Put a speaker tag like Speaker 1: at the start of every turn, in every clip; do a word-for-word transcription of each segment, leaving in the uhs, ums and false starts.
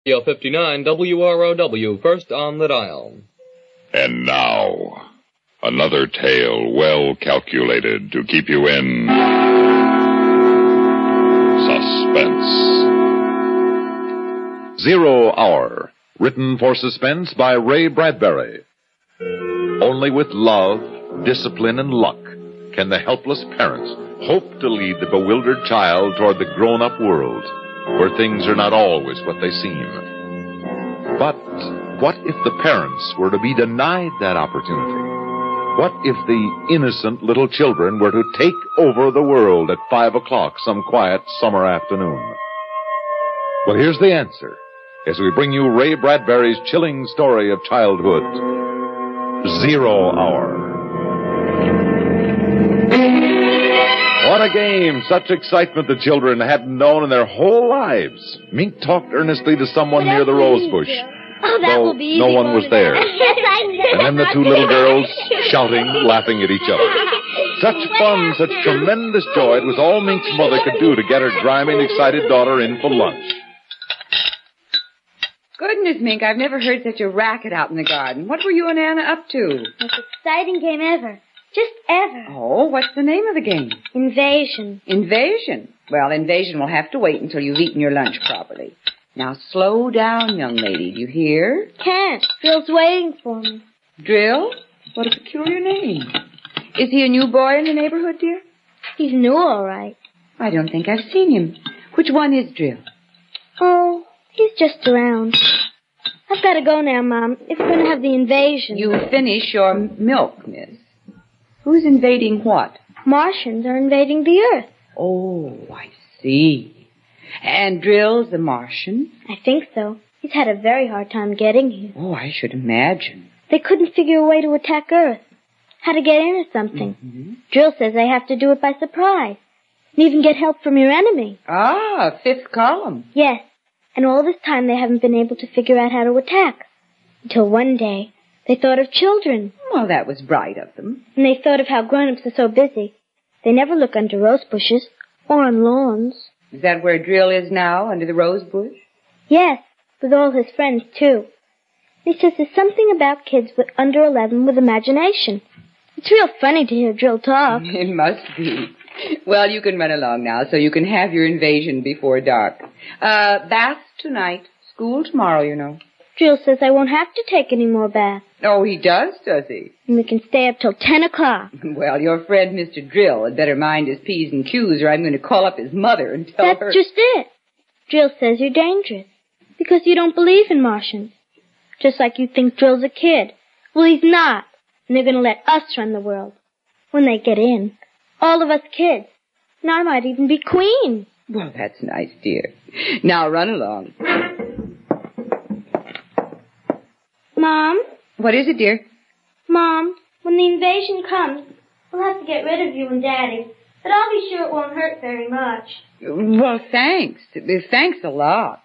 Speaker 1: fifty-nine W R O W, first on the dial.
Speaker 2: And now, another tale well calculated to keep you in suspense.
Speaker 3: Zero Hour, written for suspense by Ray Bradbury. Only with love, discipline, and luck can the helpless parents hope to lead the bewildered child toward the grown-up world, where things are not always what they seem. But what if the parents were to be denied that opportunity? What if the innocent little children were to take over the world at five o'clock some quiet summer afternoon? Well, here's the answer as we bring you Ray Bradbury's chilling story of childhood, Zero Hour. What a game! Such excitement the children hadn't known in their whole lives. Mink talked earnestly to someone near the rose bush.
Speaker 4: Oh, that
Speaker 3: though
Speaker 4: will be easy,
Speaker 3: no one was there.
Speaker 4: Yes, I know.
Speaker 3: And then the two little girls shouting, laughing at each other. Such fun, such tremendous joy, it was all Mink's mother could do to get her driving, excited daughter in for lunch.
Speaker 5: Goodness, Mink, I've never heard such a racket out in the garden. What were you and Anna up to?
Speaker 4: Most exciting game ever. Just ever.
Speaker 5: Oh, what's the name of the game?
Speaker 4: Invasion.
Speaker 5: Invasion? Well, Invasion will have to wait until you've eaten your lunch properly. Now, slow down, young lady. Do you hear?
Speaker 4: Can't. Phil's waiting for me.
Speaker 5: Drill? What a peculiar name. Is he a new boy in the neighborhood, dear?
Speaker 4: He's new, all right.
Speaker 5: I don't think I've seen him. Which one is Drill?
Speaker 4: Oh, he's just around. I've got to go now, Mom, if we're going to have the invasion.
Speaker 5: You finish your milk, miss. Who's invading what?
Speaker 4: Martians are invading the Earth.
Speaker 5: Oh, I see. And Drill's a Martian?
Speaker 4: I think so. He's had a very hard time getting here.
Speaker 5: Oh, I should imagine.
Speaker 4: They couldn't figure a way to attack Earth. How to get in or something.
Speaker 5: Mm-hmm.
Speaker 4: Drill says they have to do it by surprise. And even get help from your enemy.
Speaker 5: Ah, fifth column.
Speaker 4: Yes. And all this time they haven't been able to figure out how to attack. Until one day, they thought of children.
Speaker 5: Well, that was bright of them.
Speaker 4: And they thought of how grown-ups are so busy. They never look under rose bushes or on lawns.
Speaker 5: Is that where Drill is now, under the rose bush?
Speaker 4: Yes, with all his friends, too. He says there's something about kids with under eleven with imagination. It's real funny to hear Drill talk.
Speaker 5: It must be. Well, you can run along now so you can have your invasion before dark. Uh, bath tonight. School tomorrow, you know.
Speaker 4: Drill says I won't have to take any more baths.
Speaker 5: Oh, he does, does he?
Speaker 4: And we can stay up till ten o'clock.
Speaker 5: Well, your friend Mister Drill had better mind his P's and Q's or I'm going to call up his mother and tell
Speaker 4: That's
Speaker 5: her...
Speaker 4: That's just it. Drill says you're dangerous because you don't believe in Martians. Just like you think Drill's a kid. Well, he's not. And they're going to let us run the world. When they get in. All of us kids. And I might even be queen.
Speaker 5: Well, that's nice, dear. Now run along.
Speaker 4: Mom?
Speaker 5: What is it, dear?
Speaker 4: Mom, when the invasion comes, we'll have to get rid of you and Daddy. But I'll be sure it won't hurt very much.
Speaker 5: Well, thanks. Thanks a lot.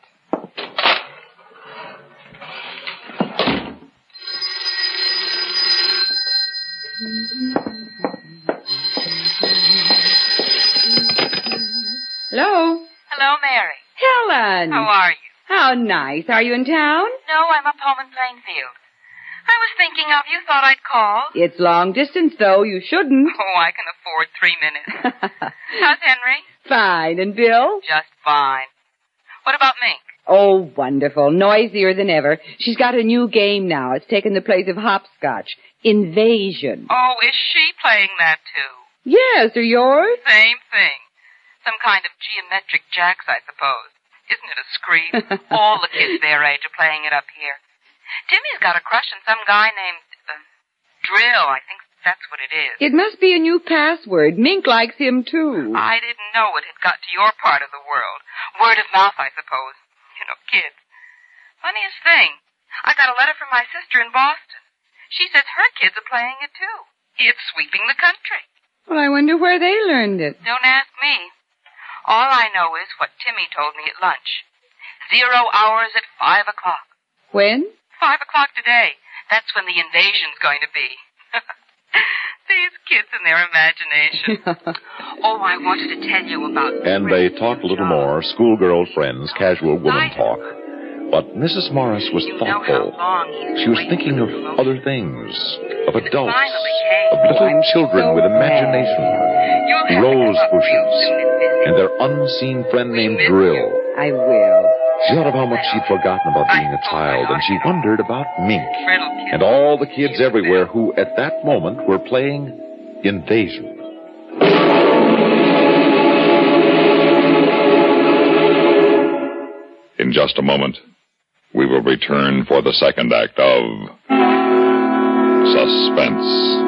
Speaker 5: Hello?
Speaker 6: Hello, Mary.
Speaker 5: Helen!
Speaker 6: How are you?
Speaker 5: How nice. Are you in town?
Speaker 6: No, I'm up home in Plainfield. I was thinking of you, thought I'd call.
Speaker 5: It's long distance, though. You shouldn't.
Speaker 6: Oh, I can afford three minutes. How's Henry?
Speaker 5: Fine. And Bill?
Speaker 6: Just fine. What about Mink?
Speaker 5: Oh, wonderful. Noisier than ever. She's got a new game now. It's taken the place of hopscotch. Invasion.
Speaker 6: Oh, is she playing that, too?
Speaker 5: Yes, are yours?
Speaker 6: Same thing. Some kind of geometric jacks, I suppose. Isn't it a scream? All the kids their age are playing it up here. Timmy's got a crush on some guy named uh, Drill. I think that's what it is.
Speaker 5: It must be a new password. Mink likes him, too.
Speaker 6: I didn't know it had got to your part of the world. Word of mouth, I suppose. You know, kids. Funniest thing. I got a letter from my sister in Boston. She says her kids are playing it, too. It's sweeping the country.
Speaker 5: Well, I wonder where they learned it.
Speaker 6: Don't ask me. All I know is what Timmy told me at lunch. Zero hours at five o'clock.
Speaker 5: When?
Speaker 6: Five o'clock today. That's when the invasion's going to be. These kids and their imagination. Oh, I wanted to tell you about...
Speaker 3: And they talked a little more, schoolgirl friends, casual woman talk. But Missus Morris was
Speaker 6: You know how
Speaker 3: thoughtful.
Speaker 6: long he's
Speaker 3: She was
Speaker 6: waited
Speaker 3: thinking
Speaker 6: for
Speaker 3: of
Speaker 6: promotion.
Speaker 3: other things, of adults,
Speaker 6: finally came.
Speaker 3: of little
Speaker 5: I'm
Speaker 3: children
Speaker 5: so
Speaker 3: with
Speaker 5: glad.
Speaker 3: imagination,
Speaker 6: You'll have to
Speaker 3: rose
Speaker 6: come up real
Speaker 3: bushes,
Speaker 6: soon and visit.
Speaker 3: and their unseen friend named
Speaker 6: miss
Speaker 3: Drill.
Speaker 6: you.
Speaker 5: I will.
Speaker 3: She thought of how much she'd forgotten about being a child, and she wondered about Mink
Speaker 6: Friddle kid.
Speaker 3: and all the kids everywhere who, at that moment, were playing Invasion.
Speaker 2: In just a moment, we will return for the second act of Suspense.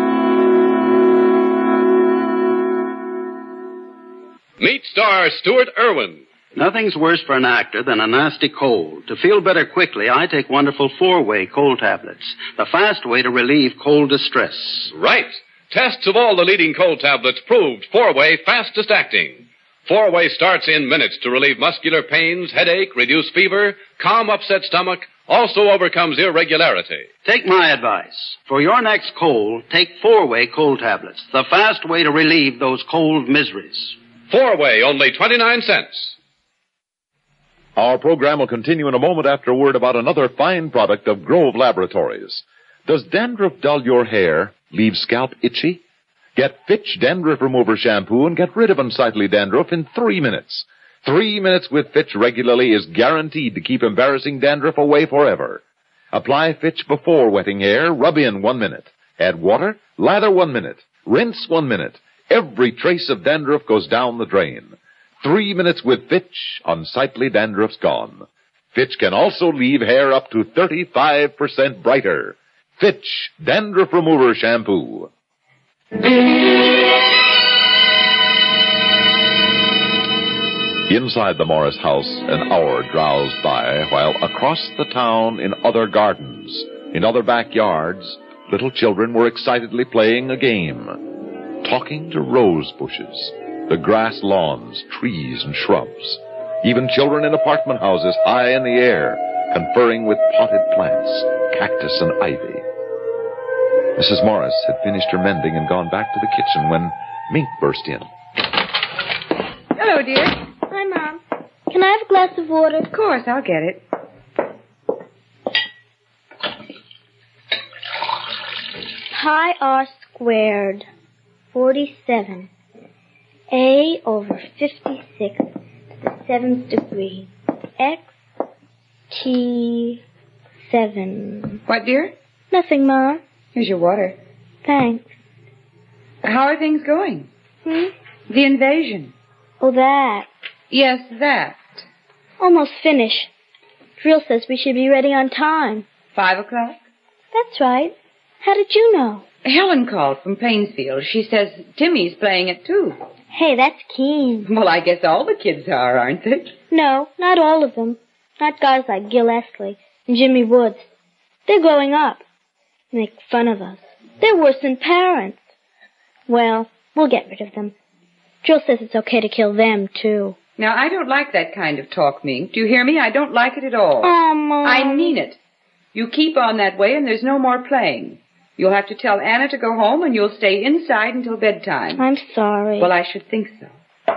Speaker 7: Meet star Stuart Irwin.
Speaker 8: Nothing's worse for an actor than a nasty cold. To feel better quickly, I take wonderful four-way cold tablets, the fast way to relieve cold distress.
Speaker 7: Right. Tests of all the leading cold tablets proved four-way fastest acting. Four-way starts in minutes to relieve muscular pains, headache, reduce fever, calm upset stomach, also overcomes irregularity.
Speaker 8: Take my advice. For your next cold, take four-way cold tablets, the fast way to relieve those cold miseries.
Speaker 7: Four-way, only twenty-nine cents.
Speaker 3: Our program will continue in a moment after a word about another fine product of Grove Laboratories. Does dandruff dull your hair, leave scalp itchy? Get Fitch Dandruff Remover Shampoo and get rid of unsightly dandruff in three minutes. Three minutes with Fitch regularly is guaranteed to keep embarrassing dandruff away forever. Apply Fitch before wetting hair, rub in one minute. Add water, lather one minute. Rinse one minute. Every trace of dandruff goes down the drain. Three minutes with Fitch, unsightly dandruff's gone. Fitch can also leave hair up to thirty-five percent brighter. Fitch Dandruff Remover Shampoo. Inside the Morris house, an hour drowsed by, while across the town in other gardens, in other backyards, little children were excitedly playing a game. Talking to rose bushes, the grass lawns, trees, and shrubs. Even children in apartment houses high in the air, conferring with potted plants, cactus, and ivy. Missus Morris had finished her mending and gone back to the kitchen when Mink burst in.
Speaker 5: Hello, dear.
Speaker 4: Hi, Mom. Can I have a glass of water?
Speaker 5: Of course, I'll get it.
Speaker 4: Pi r squared, forty-seven. A over fifty-six to the seventh degree. X, T, seven.
Speaker 5: What, dear?
Speaker 4: Nothing, Mom.
Speaker 5: Here's your water.
Speaker 4: Thanks.
Speaker 5: How are things going?
Speaker 4: Hmm?
Speaker 5: The invasion.
Speaker 4: Oh, that.
Speaker 5: Yes, that.
Speaker 4: Almost finished. Drill says we should be ready on time.
Speaker 5: Five o'clock?
Speaker 4: That's right. How did you know?
Speaker 5: Helen called from Plainsfield. She says Timmy's playing it, too.
Speaker 4: Hey, that's keen.
Speaker 5: Well, I guess all the kids are, aren't they?
Speaker 4: No, not all of them. Not guys like Gil Esley and Jimmy Woods. They're growing up. Make fun of us. They're worse than parents. Well, we'll get rid of them. Drill says it's okay to kill them, too.
Speaker 5: Now, I don't like that kind of talk, Mink. Do you hear me? I don't like it at all.
Speaker 4: Oh, Mom.
Speaker 5: I mean it. You keep on that way and there's no more playing. You'll have to tell Anna to go home and you'll stay inside until bedtime.
Speaker 4: I'm sorry.
Speaker 5: Well, I should think so.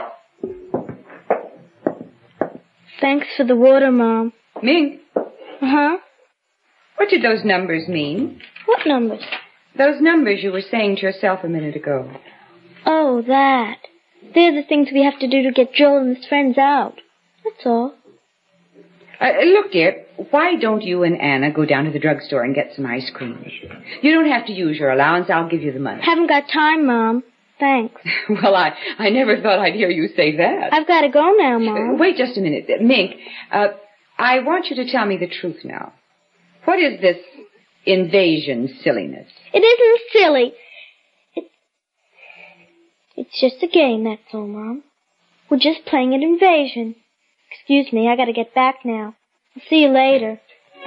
Speaker 4: Thanks for the water, Mom.
Speaker 5: Mink,
Speaker 4: Uh-huh.
Speaker 5: what did those numbers mean?
Speaker 4: What numbers?
Speaker 5: Those numbers you were saying to yourself a minute ago.
Speaker 4: Oh, that. They're the things we have to do to get Joel and his friends out. That's all.
Speaker 5: Uh, look, dear, why don't you and Anna go down to the drugstore and get some ice cream? You don't have to use your allowance. I'll give you the money.
Speaker 4: Haven't got time, Mom. Thanks.
Speaker 5: Well, I, I never thought I'd hear you say that.
Speaker 4: I've got to go now,
Speaker 5: Uh,
Speaker 4: Mom.
Speaker 5: wait just a minute. Uh, Mink, uh, I want you to tell me the truth now. What is this invasion silliness?
Speaker 4: It isn't silly. It, it's just a game, that's all, Mom. We're just playing an invasion. Excuse me, I gotta get back now. I'll see you later.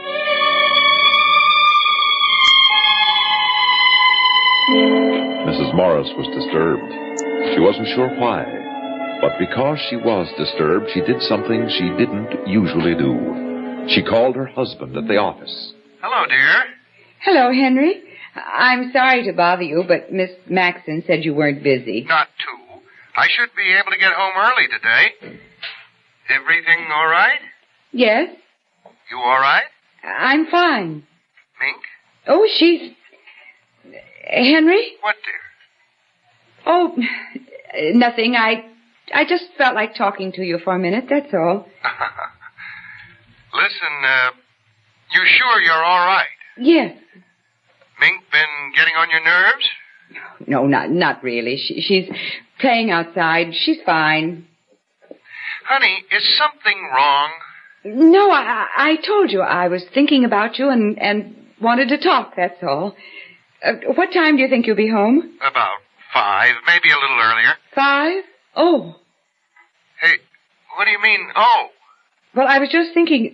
Speaker 3: Missus Morris was disturbed. She wasn't sure why. But because she was disturbed, she did something she didn't usually do. She called her husband at the office.
Speaker 9: Hello, dear.
Speaker 5: Hello, Henry. I'm sorry to bother you, but Miss Maxon said you weren't busy.
Speaker 9: Not too. I should be able to get home early today. Everything all right?
Speaker 5: Yes?
Speaker 9: You all right?
Speaker 5: I'm fine.
Speaker 9: Mink?
Speaker 5: Oh, she's... Henry?
Speaker 9: What, dear?
Speaker 5: Oh, nothing. I I just felt like talking to you for a minute, that's all.
Speaker 9: Listen, uh, you sure you're all right?
Speaker 5: Yes.
Speaker 9: Mink been getting on your nerves?
Speaker 5: No, not not really. She, she's playing outside. She's fine.
Speaker 9: Honey, is something wrong?
Speaker 5: No, I, I told you I was thinking about you and, and wanted to talk, that's all. Uh, what time do you think you'll be home?
Speaker 9: About five, maybe a little earlier.
Speaker 5: Five? Oh.
Speaker 9: Hey, what do you mean, oh?
Speaker 5: Well, I was just thinking...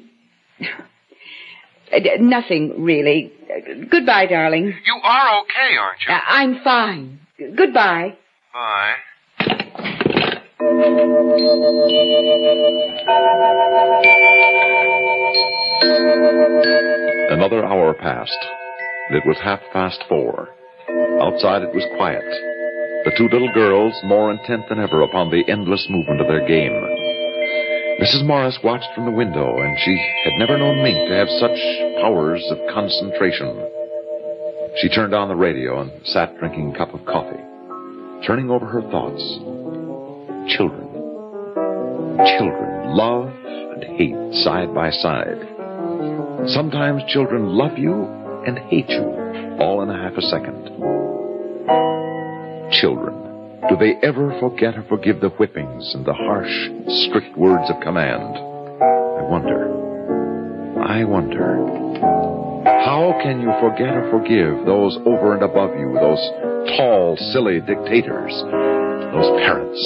Speaker 5: Nothing, really. Goodbye, darling.
Speaker 9: You are okay, aren't you?
Speaker 5: Uh, I'm fine. Goodbye.
Speaker 9: Bye.
Speaker 3: Another hour passed. It was half past four. Outside it was quiet. The two little girls more intent than ever upon the endless movement of their game. Missus Morris watched from the window, and she had never known Mink to have such powers of concentration. She turned on the radio and sat drinking a cup of coffee, turning over her thoughts. Children. Children. Love and hate side by side. Sometimes children love you and hate you, all in a half a second. Children. Do they ever forget or forgive the whippings and the harsh, strict words of command? I wonder. I wonder. How can you forget or forgive those over and above you, those tall, silly dictators, those parents?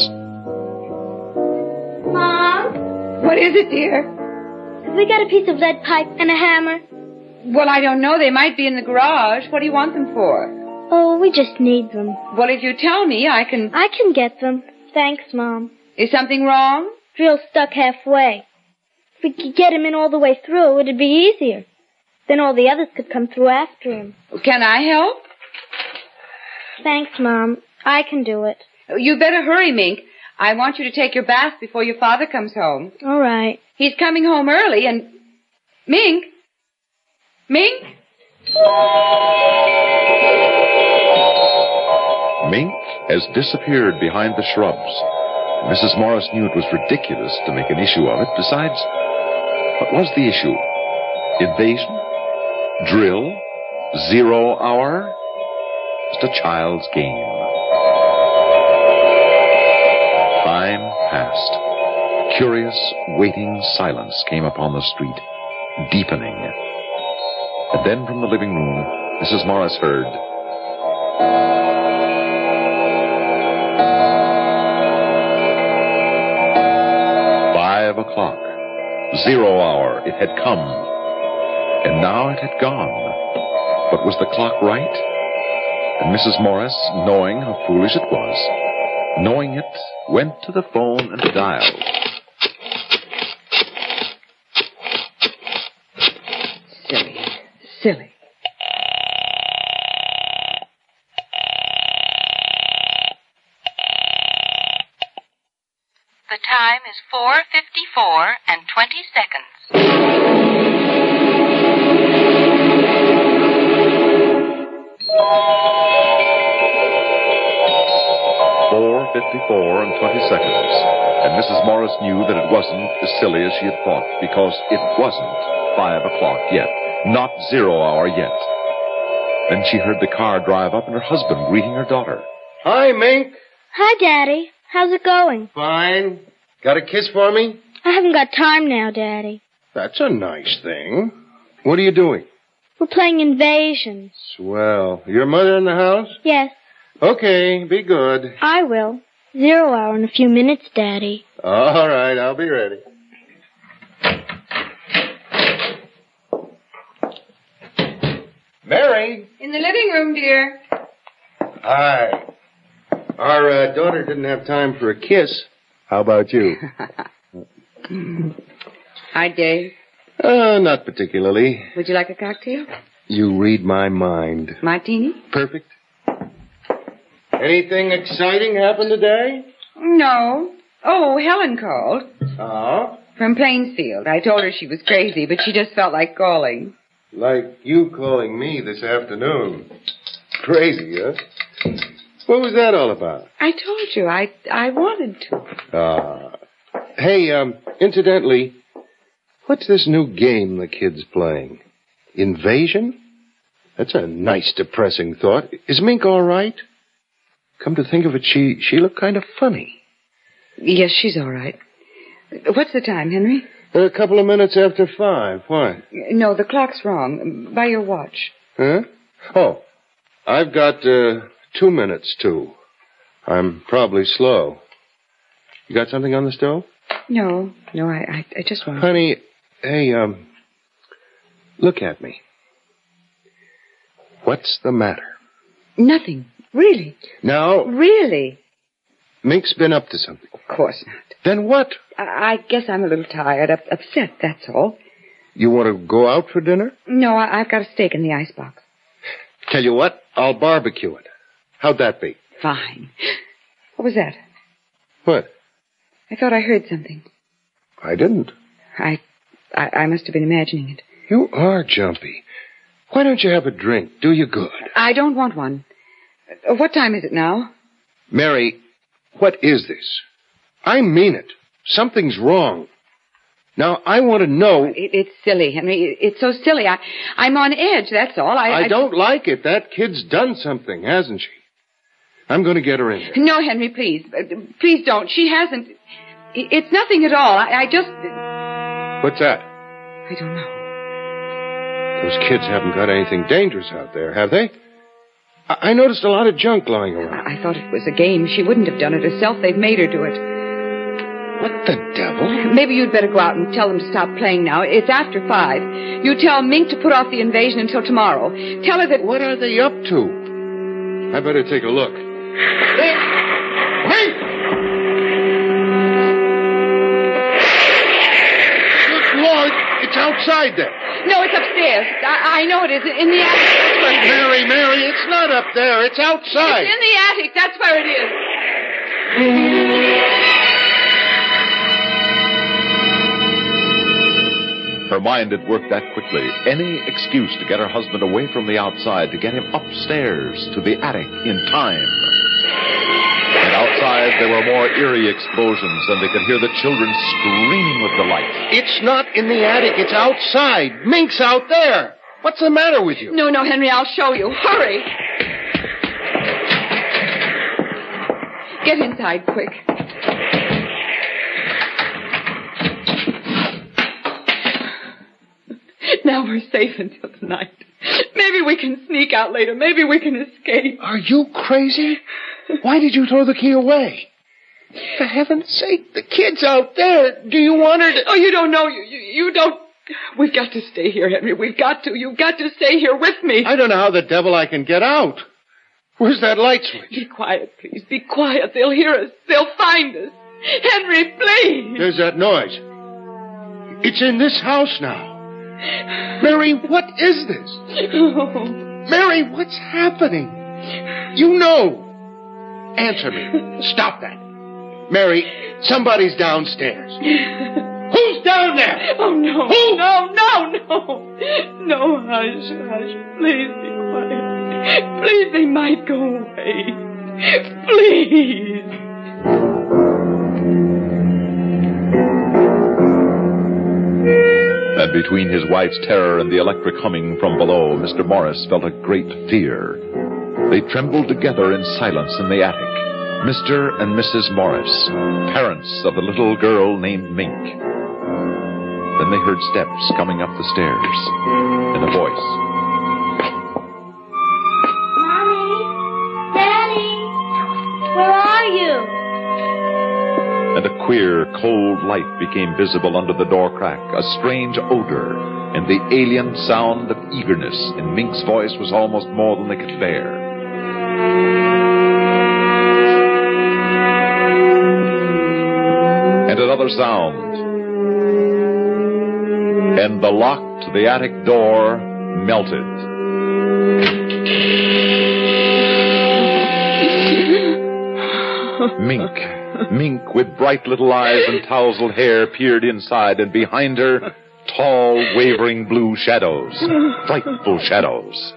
Speaker 4: Mom?
Speaker 5: What is it, dear?
Speaker 4: Have we got a piece of lead pipe and a hammer?
Speaker 5: Well, I don't know. They might be in the garage. What do you want them for?
Speaker 4: Oh, we just need them.
Speaker 5: Well, if you tell me, I can...
Speaker 4: I can get them. Thanks, Mom.
Speaker 5: Is something wrong?
Speaker 4: Drill's stuck halfway. If we could get him in all the way through, it'd be easier. Then all the others could come through after him.
Speaker 5: Can I help?
Speaker 4: Thanks, Mom. I can do it.
Speaker 5: You better hurry, Mink. I want you to take your bath before your father comes home.
Speaker 4: All right.
Speaker 5: He's coming home early, and... Mink? Mink?
Speaker 3: Mink has disappeared behind the shrubs. Missus Morris knew it was ridiculous to make an issue of it. Besides, what was the issue? Invasion? Drill? Zero hour? Just a child's game. Time passed. Curious, waiting silence came upon the street, deepening. And then from the living room, Missus Morris heard... Five o'clock. Zero hour. It had come. And now it had gone. But was the clock right? And Missus Morris, knowing how foolish it was, knowing it, went to the phone and dialed.
Speaker 5: Silly. Silly.
Speaker 6: The time is four fifty-four and twenty seconds.
Speaker 3: Four fifty-four and twenty seconds. And Missus Morris knew that it wasn't as silly as she had thought, because it wasn't five o'clock yet. Not zero hour yet. Then she heard the car drive up and her husband greeting her daughter.
Speaker 10: Hi, Mink.
Speaker 4: Hi, Daddy. How's it going?
Speaker 10: Fine. Got a kiss for me?
Speaker 4: I haven't got time now, Daddy.
Speaker 10: That's a nice thing. What are you doing?
Speaker 4: We're playing Invasion.
Speaker 10: Swell. Your mother in the house?
Speaker 4: Yes,
Speaker 10: Okay, be good.
Speaker 4: I will. Zero hour in a few minutes, Daddy.
Speaker 10: All right, I'll be ready. Mary.
Speaker 5: In the living room, dear.
Speaker 10: Hi. Our uh, daughter didn't have time for a kiss. How about you?
Speaker 5: Hi, Dave.
Speaker 10: Uh, not particularly.
Speaker 5: Would you like a cocktail?
Speaker 10: You read my mind.
Speaker 5: Martini?
Speaker 10: Perfect. Anything exciting happened today?
Speaker 5: No. Oh, Helen called.
Speaker 10: Oh?
Speaker 5: From Plainsfield. I told her she was crazy, but she just felt like calling.
Speaker 10: Like you calling me this afternoon. Crazy, huh? What was that all about?
Speaker 5: I told you. I I wanted to.
Speaker 10: Ah. Hey, um, incidentally, what's this new game the kid's playing? Invasion? That's a nice, depressing thought. Is Mink all right? Come to think of it, she she looked kind of funny.
Speaker 5: Yes, she's all right. What's the time, Henry?
Speaker 10: A couple of minutes after five. Why?
Speaker 5: No, the clock's wrong. By your watch.
Speaker 10: Huh? Oh, I've got uh, two minutes, too. I'm probably slow. You got something on the stove?
Speaker 5: No, no, I, I, I just want...
Speaker 10: Honey, hey, um, look at me. What's the matter?
Speaker 5: Nothing. Really.
Speaker 10: Now...
Speaker 5: Really?
Speaker 10: Mink's been up to something.
Speaker 5: Of course not.
Speaker 10: Then what?
Speaker 5: I, I guess I'm a little tired, up, upset, that's all.
Speaker 10: You want to go out for dinner?
Speaker 5: No, I, I've got a steak in the icebox.
Speaker 10: Tell you what, I'll barbecue it. How'd that be?
Speaker 5: Fine. What was that?
Speaker 10: What?
Speaker 5: I thought I heard something.
Speaker 10: I didn't.
Speaker 5: I, I, I must have been imagining it.
Speaker 10: You are jumpy. Why don't you have a drink? Do you good.
Speaker 5: I don't want one. Uh, what time is it now?
Speaker 10: Mary, what is this? I mean it. Something's wrong. Now, I want to know...
Speaker 5: It, it's silly, Henry. It, it's so silly. I, I'm on edge, that's all. I,
Speaker 10: I,
Speaker 5: I
Speaker 10: don't like it. That kid's done something, hasn't she? I'm going to get her in here.
Speaker 5: No, Henry, please. Uh, please don't. She hasn't... It, it's nothing at all. I, I just...
Speaker 10: What's that?
Speaker 5: I don't know.
Speaker 10: Those kids haven't got anything dangerous out there, have they? I, I noticed a lot of junk lying around.
Speaker 5: I, I thought it was a game. She wouldn't have done it herself. They've made her do it.
Speaker 10: What the devil?
Speaker 5: Maybe you'd better go out and tell them to stop playing now. It's after five. You tell Mink to put off the invasion until tomorrow. Tell her that...
Speaker 10: What are they up to? I better take a look. Hey! Mink! Good Lord, it's outside there.
Speaker 5: No, it's upstairs. I, I know it is. In the attic. That's where it is.
Speaker 10: Mary, Mary, it's not up there. It's outside.
Speaker 5: It's in the attic. That's where it is.
Speaker 3: Her mind had worked that quickly. Any excuse to get her husband away from the outside, to get him upstairs to the attic in time. And outside, there were more eerie explosions, and they could hear the children screaming with delight.
Speaker 10: It's not in the attic. It's outside. Mink's out there. What's the matter with you?
Speaker 5: No, no, Henry, I'll show you. Hurry. Get inside, quick. Now we're safe until tonight. Maybe we can sneak out later. Maybe we can escape.
Speaker 10: Are you crazy? Why did you throw the key away? For heaven's sake, the kid's out there. Do you want her to...
Speaker 5: Oh, you don't know. You, you, you don't... We've got to stay here, Henry. We've got to. You've got to stay here with me.
Speaker 10: I don't know how the devil I can get out. Where's that light switch?
Speaker 5: Be quiet, please. Be quiet. They'll hear us. They'll find us. Henry, please.
Speaker 10: There's that noise. It's in this house now. Mary, what is this?
Speaker 5: Oh.
Speaker 10: Mary, what's happening? You know. Answer me. Stop that. Mary, somebody's downstairs. Who's down there?
Speaker 5: Oh, no.
Speaker 10: Who?
Speaker 5: No, no, no. No, hush, hush. Please be quiet. Please, they might go away. Please.
Speaker 3: And between his wife's terror and the electric humming from below, Mister Morris felt a great fear. They trembled together in silence in the attic. Mister and Missus Morris, parents of the little girl named Mink. Then they heard steps coming up the stairs, and a voice.
Speaker 4: Mommy! Daddy! Where are you?
Speaker 3: And a queer, cold light became visible under the door crack, a strange odor, and the alien sound of eagerness in Mink's voice was almost more than they could bear. And another sound. And the lock to the attic door melted. Mink Mink, with bright little eyes and tousled hair, peered inside, and behind her, tall, wavering blue shadows. Frightful shadows.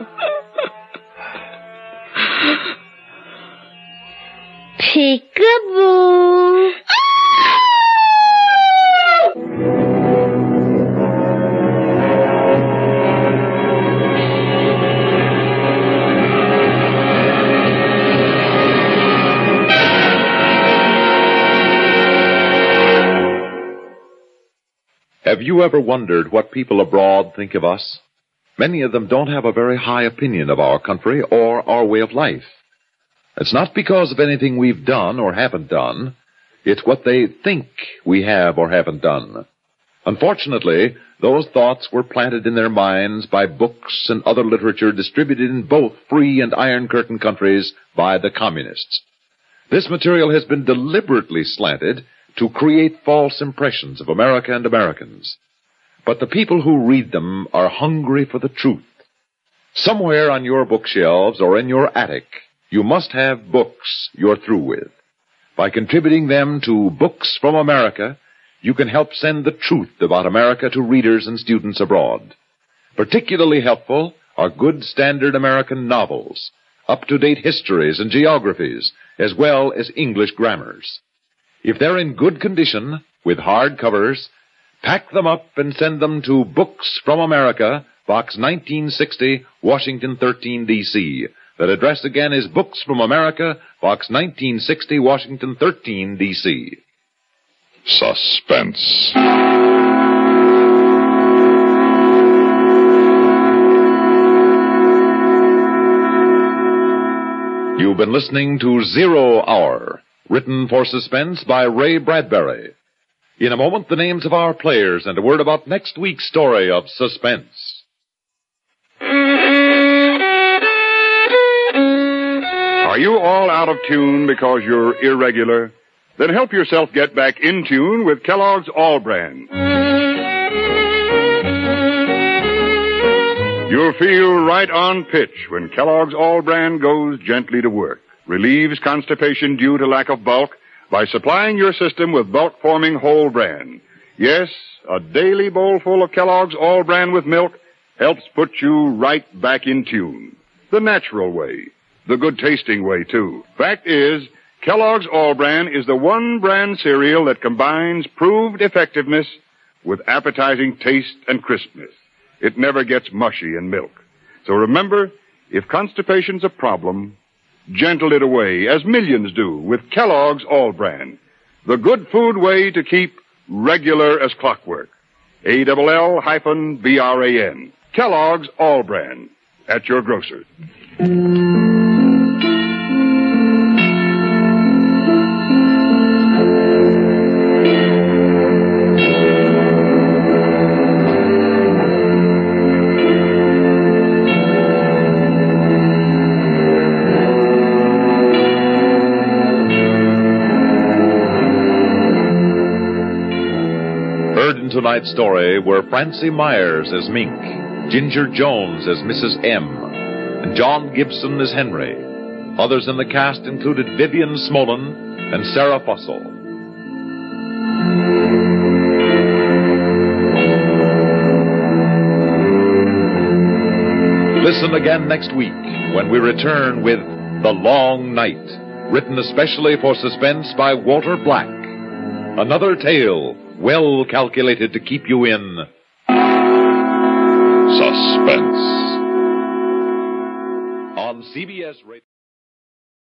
Speaker 4: Peekaboo!
Speaker 3: Have you ever wondered what people abroad think of us? Many of them don't have a very high opinion of our country or our way of life. It's not because of anything we've done or haven't done. It's what they think we have or haven't done. Unfortunately, those thoughts were planted in their minds by books and other literature distributed in both free and Iron Curtain countries by the communists. This material has been deliberately slanted to create false impressions of America and Americans. But the people who read them are hungry for the truth. Somewhere on your bookshelves or in your attic, you must have books you're through with. By contributing them to Books from America, you can help send the truth about America to readers and students abroad. Particularly helpful are good standard American novels, up-to-date histories and geographies, as well as English grammars. If they're in good condition, with hard covers, pack them up and send them to Books from America, Box nineteen sixty, Washington thirteen, D C That address again is Books from America, Box nineteen sixty, Washington thirteen, D C
Speaker 2: Suspense.
Speaker 3: You've been listening to Zero Hour, written for Suspense by Ray Bradbury. In a moment, the names of our players and a word about next week's story of Suspense.
Speaker 11: Are you all out of tune because you're irregular? Then help yourself get back in tune with Kellogg's All-Bran. You'll feel right on pitch when Kellogg's All-Bran goes gently to work. Relieves constipation due to lack of bulk by supplying your system with bulk-forming whole bran. Yes, a daily bowl full of Kellogg's All-Bran with milk helps put you right back in tune. The natural way. The good-tasting way, too. Fact is, Kellogg's All-Bran is the one bran cereal that combines proved effectiveness with appetizing taste and crispness. It never gets mushy in milk. So remember, if constipation's a problem, gentle it away, as millions do, with Kellogg's All-Bran. The good food way to keep regular as clockwork. A L L hyphen B R A N. Kellogg's All-Bran. At your grocer.
Speaker 3: Tonight's story were Francie Myers as Mink, Ginger Jones as Missus M, and John Gibson as Henry. Others in the cast included Vivian Smolin and Sarah Fussell. Listen again next week when we return with The Long Night, written especially for Suspense by Walter Black. Another tale well calculated to keep you in
Speaker 2: Suspense.
Speaker 3: On C B S Radio.